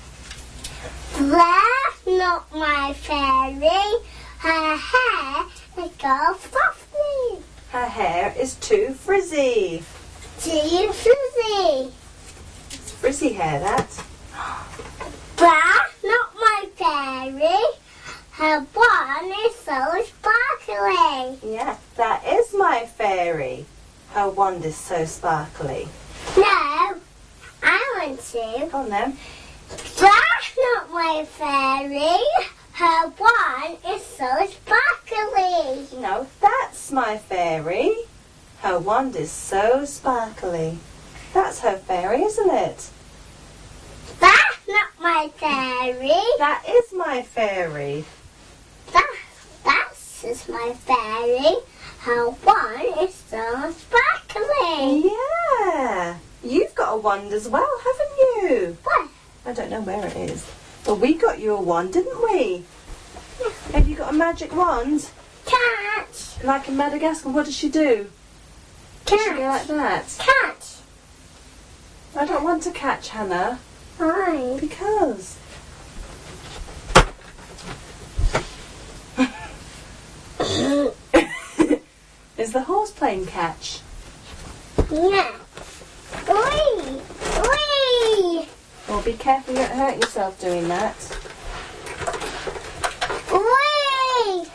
S1: That's not my fairy. Her hair is all fluffy.
S2: Her hair is too frizzy.
S1: Too frizzy.
S2: It's frizzy hair, that.
S1: That's not my fairy. Her one is so sparkly.
S2: Yeah, that is my fairy. Her wand is so sparkly.
S1: No, I want to.
S2: Go on then.
S1: That's not my fairy. Her one is so sparkly.
S2: No, that's my fairy. Her wand is so sparkly. That's her fairy, isn't it?
S1: That's That's not my fairy.
S2: That is my fairy.
S1: That, that's just my fairy. Her wand is so sparkling.
S2: Yeah. You've got a wand as well, haven't you?
S1: What?
S2: I don't know where it is. But we got you a wand, didn't we?
S1: Yeah.
S2: Have you got a magic wand?
S1: Catch.
S2: Like in Madagascar, what does she do? Does she go like
S1: Catch.
S2: that?
S1: Catch.
S2: I don't want to catch, Hannah.
S1: Why?
S2: Because. Is the horse playing catch?
S1: Yeah. Oi! Oi!
S2: Well, be careful you don't hurt yourself doing that.
S1: Oi!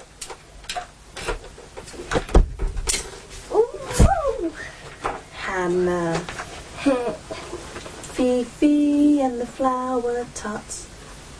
S1: Ooh.
S2: Hannah. Fifi and the flower tots.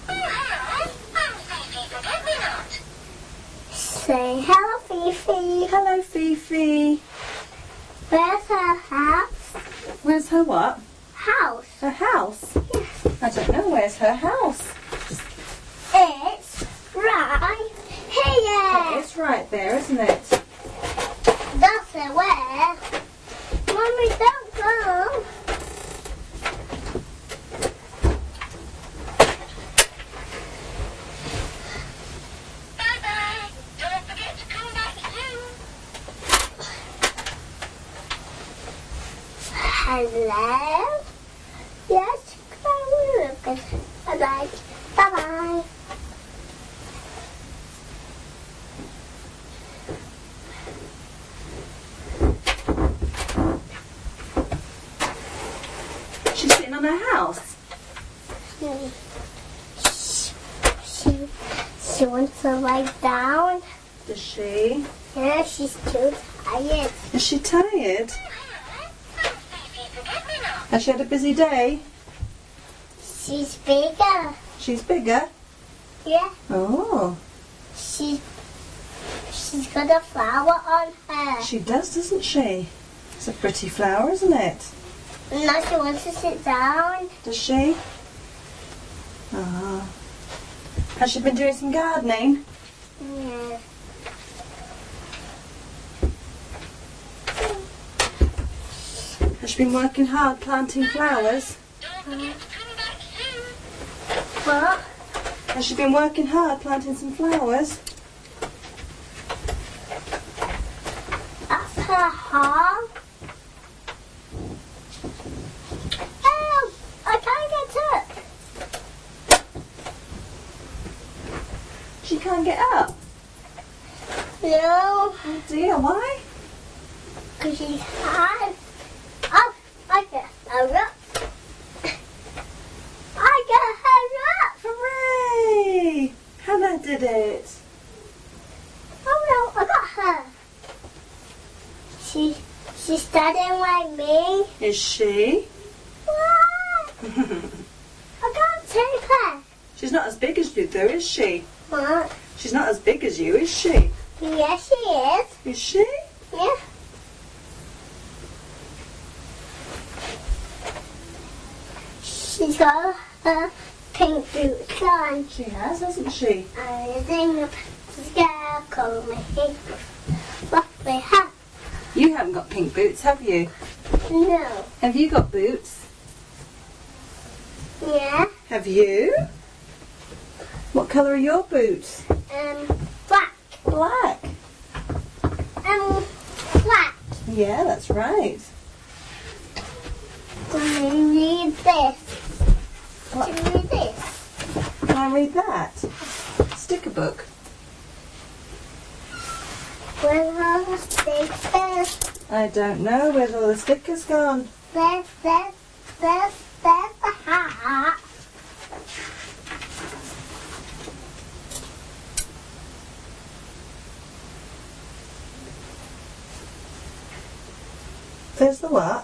S1: Say hello, Fifi.
S2: Hello, Fifi.
S1: Where's her house?
S2: Where's her what?
S1: House.
S2: Her house?
S1: Yes.
S2: I don't know. Where's her house?
S1: It's right here.
S2: It's right there, isn't it?
S1: That's it. Where? Mommy, don't go.
S3: Bye-bye. Don't forget to come back soon.
S1: Hello? Yes, come. Bye-bye. Bye-bye.
S2: She's sitting on her house.
S1: She, she, she wants to lie down.
S2: Does she?
S1: Yeah, she's too tired.
S2: Is she tired? Has she had a busy day?
S1: She's bigger.
S2: She's bigger?
S1: Yeah,
S2: Oh,
S1: she, she's got a flower on her.
S2: she does, doesn't she? It's a pretty flower, isn't it?
S1: Now she wants to sit down.
S2: Does she? Ah. Has she been doing some gardening?
S1: Yeah.
S2: Has she been working hard planting flowers?
S3: Don't forget to come back soon.
S1: What?
S2: Has she been working hard planting some flowers?
S1: That's her heart. Oh, I can't get up.
S2: She can't get up.
S1: No,
S2: Oh dear, why?
S1: because she's hard. Oh, I got her up. I got her up.
S2: Hooray! Hannah did it.
S1: Oh no, I got her. She, she's standing like me.
S2: Is she?
S1: What? I can't take her.
S2: She's not as big as you though, is she?
S1: What?
S2: She's not as big as you, is she?
S1: Yes, she is.
S2: Is she?
S1: Yeah. She's got her pink boots on.
S2: She has, hasn't she?
S1: And it's in the scarecrow my head. Fluffy hat.
S2: You haven't got pink boots, have you?
S1: No.
S2: Have you got boots?
S1: Yeah.
S2: Have you? What colour are your boots?
S1: Um, black.
S2: Black.
S1: Um, black.
S2: Yeah, that's right.
S1: Can you read this?
S2: What?
S1: Can you read this?
S2: Can I read that? Sticker book.
S1: Where's all the stickers?
S2: I don't know. Where's all the stickers gone?
S1: There's, there's, there's, there's the hat.
S2: There's the what?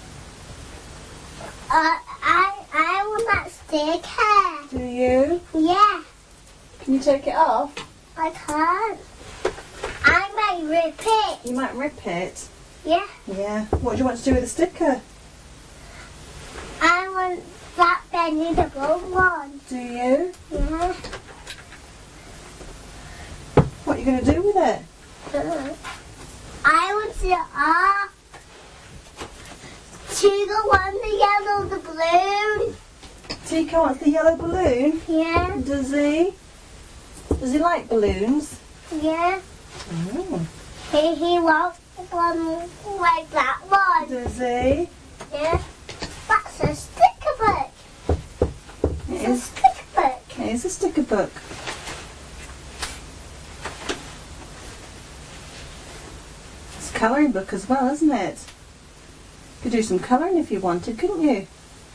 S1: Uh, I, I want that sticker.
S2: Do you?
S1: Yeah,
S2: Can you take it off?
S1: I can't. I might rip it.
S2: You might rip it.
S1: Yeah,
S2: Yeah. What do you want to do with the sticker?
S1: I want that Benny the blue one.
S2: Do you?
S1: Yeah.
S2: What are you going to do with it?
S1: Uh, I want to up to the one, the yellow, the blue.
S2: Tico wants the yellow balloon.
S1: Yeah,
S2: Does he? Does he like balloons?
S1: yeah.
S2: Oh.
S1: He, he wants one like that one.
S2: Does he?
S1: Yeah. That's a sticker book.
S2: It
S1: It's a
S2: is.
S1: sticker book.
S2: It is a sticker book. It's a colouring book as well, isn't it? You could do some colouring if you wanted, couldn't you?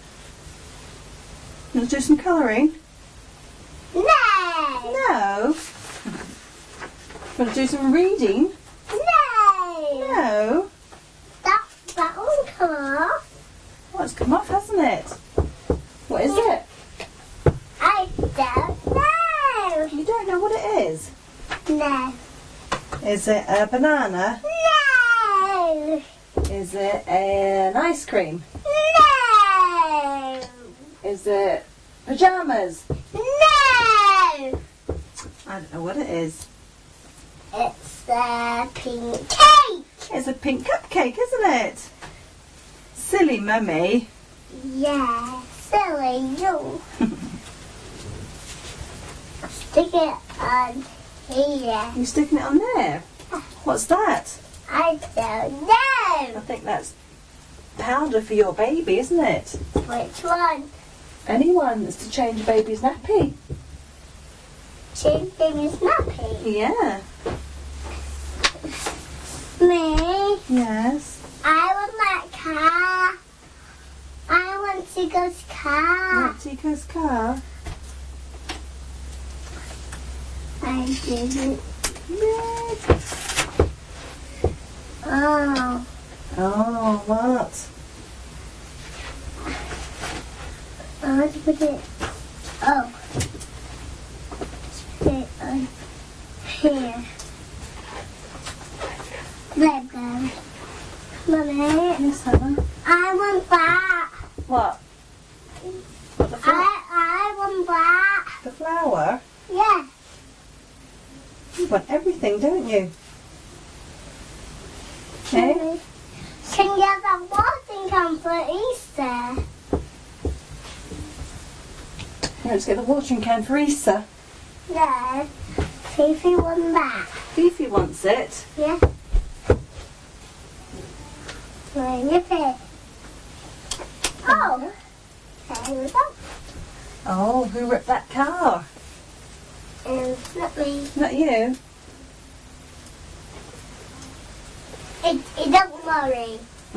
S2: Let's do some colouring.
S1: No.
S2: No. Want to do some reading?
S1: No.
S2: No.
S1: That, that one come off.
S2: Well, it's come off, hasn't it? What is it?
S1: I don't know.
S2: You don't know what it is.
S1: No.
S2: Is it a banana?
S1: No.
S2: Is it an ice cream?
S1: No.
S2: Is it pyjamas?
S1: No.
S2: I don't know what it is.
S1: It's a pink cake.
S2: It's a pink cupcake, isn't it? Silly mummy.
S1: Yeah, silly you. Stick it on here.
S2: You sticking it on there? What's that?
S1: I don't
S2: I
S1: know.
S2: think that's powder for your baby, isn't it?
S1: Which one?
S2: Anyone that's to change a baby's nappy.
S1: Changing is nappy.
S2: Yeah.
S1: Me,
S2: Yes.
S1: I want that car. I want Tico's car.
S2: Like Tico's car.
S1: I didn't.
S2: Red.
S1: Oh,
S2: Oh, what?
S1: I want to put it. Oh, put it on here. There we go. Mummy,
S2: Yes, Hannah.
S1: I want that.
S2: What? What the, fl-
S1: I I want that.
S2: the flower?
S1: Yeah.
S2: You want everything, don't you? Okay.
S1: Mummy, can you get that watering can for Easter?
S2: Let's get the watering can for Easter.
S1: No. See if you want that.
S2: Fifi wants it.
S1: Yeah. Where you fit? Oh. There we go.
S2: Oh, who ripped that car?
S1: Um, not me.
S2: Not you.
S1: It, it don't worry.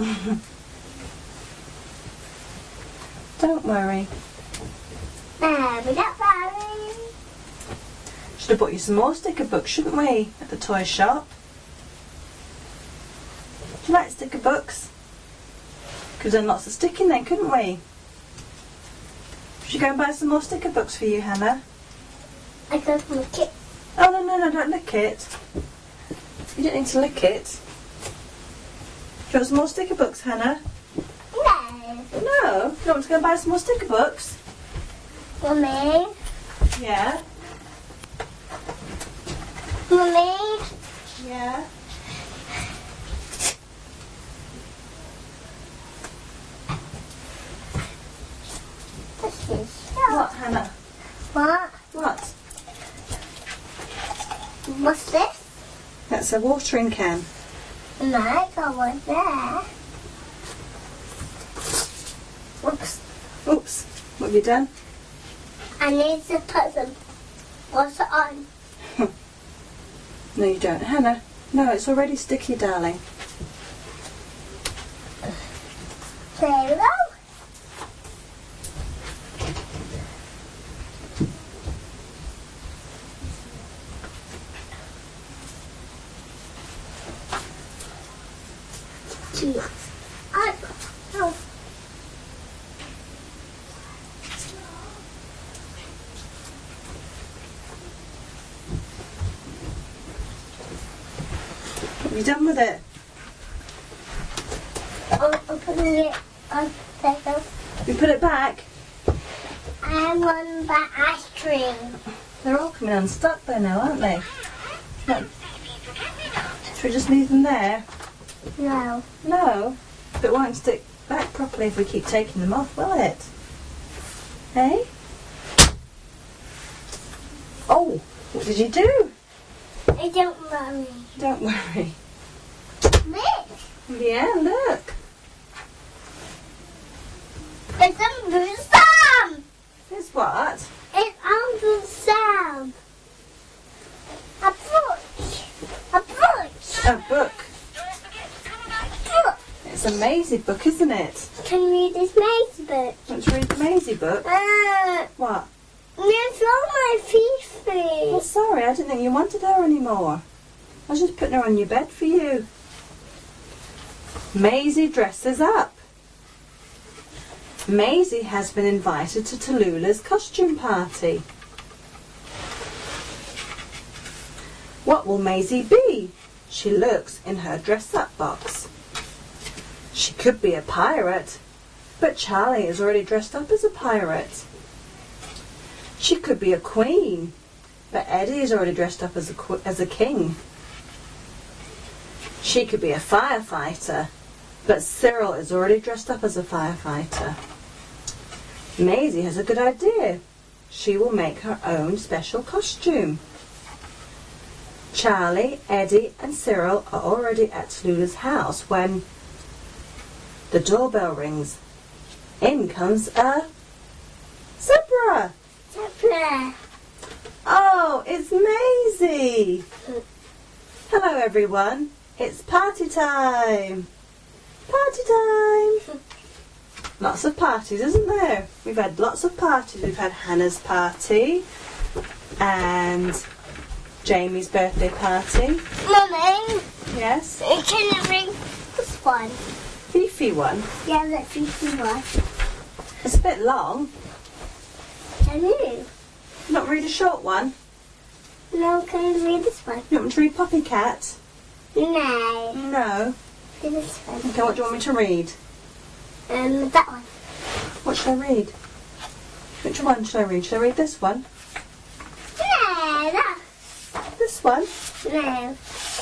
S2: Don't worry.
S1: No, we don't worry.
S2: Should have bought you some more sticker books, shouldn't we? At the toy shop. Do you like sticker books? Could have done lots of sticking then, couldn't we? Should go and buy some more sticker books for you, Hannah?
S1: I got my kit.
S2: Oh, no, no, no, don't lick it. You don't need to lick it. Do you want some more sticker books, Hannah?
S1: No.
S2: No. You want to go and buy some more sticker books?
S1: Mummy.
S2: Yeah.
S1: Mummy.
S2: Yeah.
S1: This is
S2: What, Hannah?
S1: What?
S2: What?
S1: What's this?
S2: That's a watering can.
S1: No, I got one there. Whoops.
S2: Oops. What have you done?
S1: I need to put some water on.
S2: No, you don't. Hannah. No, it's already sticky, darling.
S1: There we go. Cheers. I, oh.
S2: What have you done with it?
S1: I'm, I'm putting it on there.
S2: You put it back?
S1: I want the ice cream.
S2: They're all coming unstuck there now, aren't they? No. Should we just leave them there?
S1: No.
S2: No. But it won't stick back properly if we keep taking them off, will it? Hey? Oh, what did you do?
S1: I don't worry.
S2: Don't worry.
S1: Look.
S2: Yeah, look.
S1: It's Uncle Sam.
S2: It's what?
S1: It's Uncle Sam. A book. A book.
S2: A book.
S1: Book.
S2: It's a Maisie book, isn't it?
S1: Can you read this Maisie book?
S2: Want to read the Maisie book?
S1: Uh,
S2: What?
S1: it's on my Fifi.
S2: Well, sorry, I didn't think you wanted her anymore. I was just putting her on your bed for you. Maisie dresses up. Maisie has been invited to Tallulah's costume party. What will Maisie be? She looks in her dress-up box. She could be a pirate, but Charlie is already dressed up as a pirate. She could be a queen, but Eddie is already dressed up as a, qu- as a king. She could be a firefighter, but Cyril is already dressed up as a firefighter. Maisie has a good idea. She will make her own special costume. Charlie, Eddie and Cyril are already at Tallulah's house when the doorbell rings. In comes a zebra.
S1: Zebra.
S2: Oh, it's Maisie. Hello everyone. It's party time. Party time. Lots of parties, isn't there? We've had lots of parties. We've had Hannah's party and Jamie's birthday party.
S1: Mummy,
S2: Yes.
S1: can you read this one?
S2: Fifi one.
S1: Yeah, the Fifi one.
S2: It's a bit long.
S1: Can you?
S2: Not read a short one.
S1: No, can you read this one?
S2: You want me to read Poppy Cat?
S1: No.
S2: No.
S1: Read this one.
S2: Okay, what do you want me to read?
S1: Um, that one.
S2: What should I read? Which one should I read? Should I read this one?
S1: No, that.
S2: This one?
S1: No.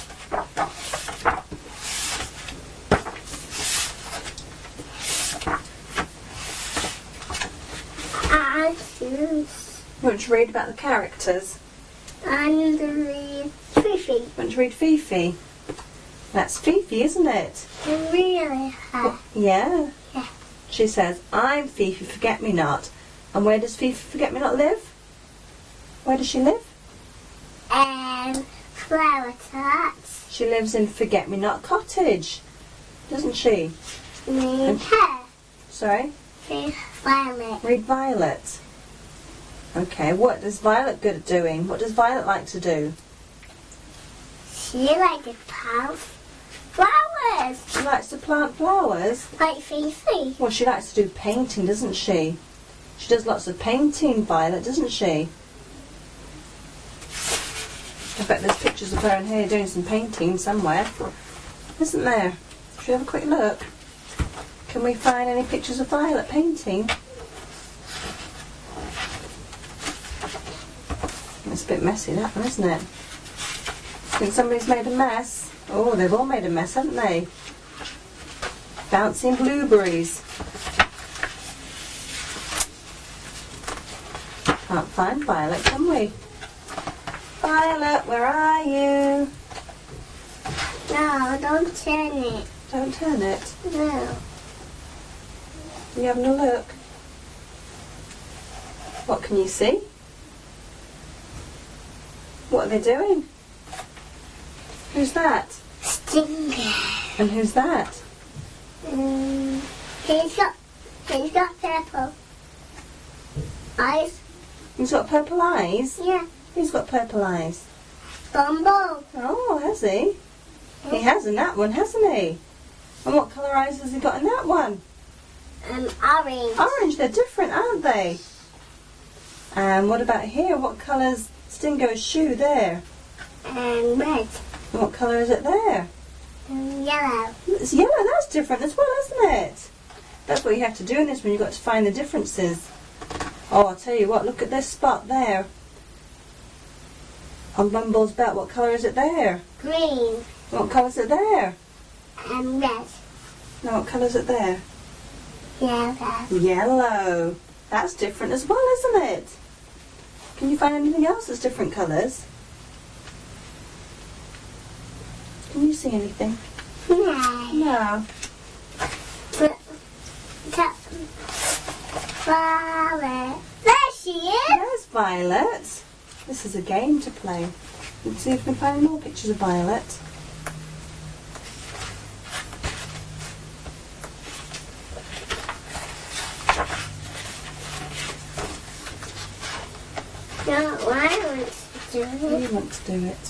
S1: I choose.
S2: You want to read about the characters?
S1: And read Fifi.
S2: You want to read Fifi? That's Fifi, isn't it?
S1: And really her.
S2: Yeah.
S1: Yeah.
S2: She says, I'm Fifi Forget-Me-Not. And where does Fifi Forget-Me-Not live? Where does she live?
S1: And flower tarts.
S2: She lives in Forget-Me-Not Cottage, doesn't she?
S1: Read her.
S2: Sorry?
S1: Read Violet.
S2: Read Violet. Okay, what is Violet good at doing? What does Violet like to do?
S1: She likes to plant flowers.
S2: She likes to plant flowers.
S1: Like Fifi.
S2: Well, she likes to do painting, doesn't she? She does lots of painting, Violet, doesn't she? I bet there's pictures of her in here doing some painting somewhere. Isn't there? Should we have a quick look? Can we find any pictures of Violet painting? It's a bit messy, that one, isn't it? Think somebody's made a mess? Oh, they've all made a mess, haven't they? Bouncing blueberries. Can't find Violet, can we? Violet, where are you?
S1: No, don't turn it.
S2: Don't turn it.
S1: No.
S2: Are you having a look? What can you see? What are they doing? Who's that?
S1: Stinger.
S2: And who's that?
S1: Um, he's got, he's got purple eyes.
S2: He's got purple eyes?
S1: Yeah.
S2: Who's got purple eyes?
S1: Bumble.
S2: Oh, has he? He has in that one, hasn't he? And what colour eyes has he got in that one?
S1: Um, orange.
S2: Orange, they're different, aren't they? And what about here? What colour's Stingo's shoe there?
S1: And red.
S2: And what colour is it there?
S1: And yellow.
S2: It's yellow, that's different as well, isn't it? That's what you have to do in this one, you've got to find the differences. Oh, I'll tell you what, look at this spot there. On Bumble's belt, what colour is it there?
S1: Green
S2: What colour is it there?
S1: and red.
S2: No, what colour is it there?
S1: Yellow.
S2: Yellow. That's different as well, isn't it? Can you find anything else that's different colours? Can you see anything?
S1: No.
S2: No.
S1: But, that, Violet. There she is.
S2: There's Violet. This is a game to play. Let's see if we can find any more pictures of Violet.
S1: No, I want to do
S2: You
S1: it.
S2: want to do it.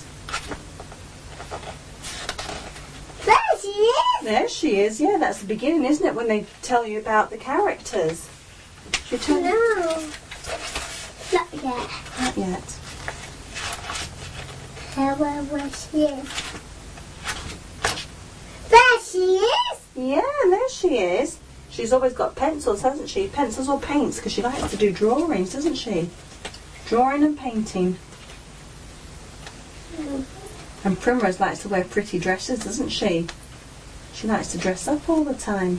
S1: There she is.
S2: There she is. Yeah, that's the beginning, isn't it? When they tell you about the characters. She told you.
S1: No. Not yet.
S2: Not yet.
S1: Where was she is? There she is.
S2: Yeah, there she is. She's always got pencils, hasn't she? Pencils or paints, because she likes to do drawings, doesn't she? Drawing and painting.
S1: Mm.
S2: And Primrose likes to wear pretty dresses, doesn't she? She likes to dress up all the time.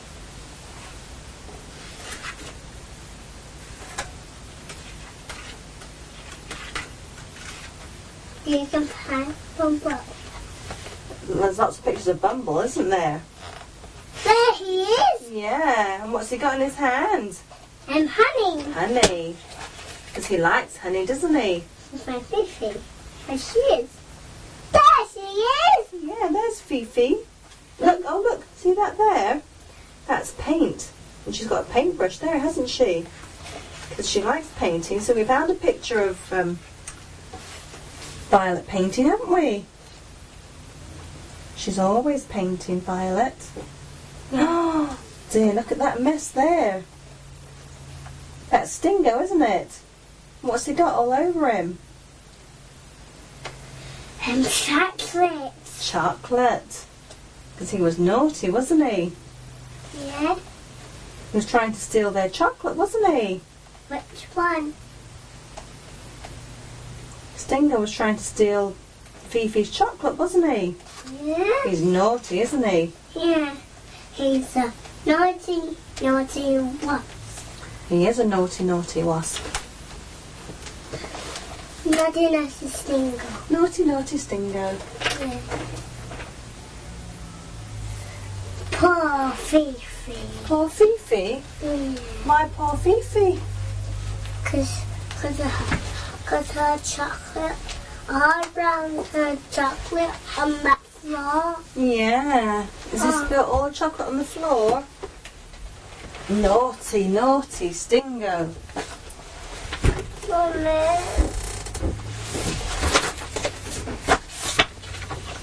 S1: You can find Bumble.
S2: There's lots of pictures of Bumble, isn't there?
S1: There he is.
S2: Yeah, and what's he got in his hand?
S1: And honey.
S2: Honey. Because he likes honey, doesn't he?
S1: It's my Fifi. There she is. There she is.
S2: Yeah, there's Fifi. Look, oh look, see that there? That's paint. And she's got a paintbrush there, hasn't she? Because she likes painting. So we found a picture of um, Violet painting, haven't we? She's always painting, Violet. Oh dear, look at that mess there. That's Stingo, isn't it? What's he got all over him?
S1: And chocolate.
S2: Chocolate. Because he was naughty, wasn't he?
S1: Yeah.
S2: He was trying to steal their chocolate, wasn't he?
S1: Which one?
S2: Stingo was trying to steal Fifi's chocolate, wasn't he?
S1: Yeah.
S2: He's naughty, isn't he?
S1: Yeah. He's a naughty, naughty wasp.
S2: He is a naughty, naughty wasp.
S1: Naughty, naughty Stingo.
S2: Naughty, naughty Stingo.
S1: Yeah. Poor Fifi.
S2: Poor Fifi?
S1: Yeah.
S2: My poor Fifi.
S1: Cause, cause her, cause her chocolate, all around her chocolate on that floor.
S2: Yeah. Has he
S1: Oh.
S2: spilt all the chocolate on the floor? Naughty, naughty Stingo.
S1: Mommy.